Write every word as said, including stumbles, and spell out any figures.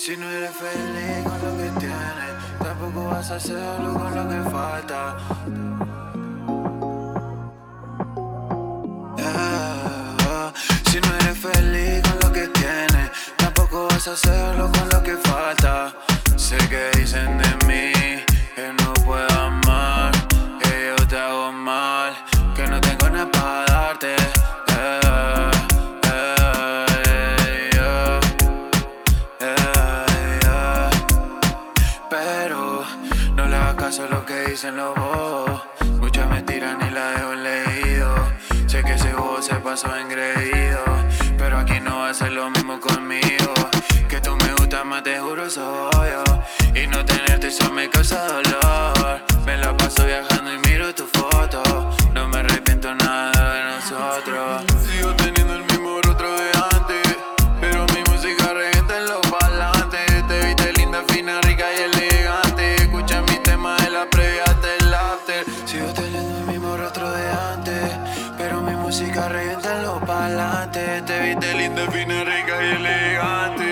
Si no eres feliz con lo que tienes, tampoco vas a hacerlo con lo que falta. Yeah. Si no eres feliz con lo que tienes, tampoco vas a hacerlo con lo que falta. Sé que dicen de mí que no puedo amar, que yo te hago mal, que no tengo nada para darte. Yeah. Pero no le hagas caso a lo que dicen los bobos. Muchas mentiras ni la dejo leído. Sé que ese bobo se pasó engreído, pero aquí no va a ser lo mismo conmigo. Que tú me gustas más, te juro, soy yo. Y no tenerte eso me causa dolor. Me la paso viajando y miro tu foto. No me arrepiento nada de nosotros. Sigo teniendo el mismo rostro de antes, pero mi música revienta en los parlantes. Te viste linda, fina, rica y elegante. Escucha mi tema de la previa hasta el after. Sigo teniendo el mismo rostro de antes, pero mi música revienta en los parlantes. Te viste linda, fina, rica y elegante.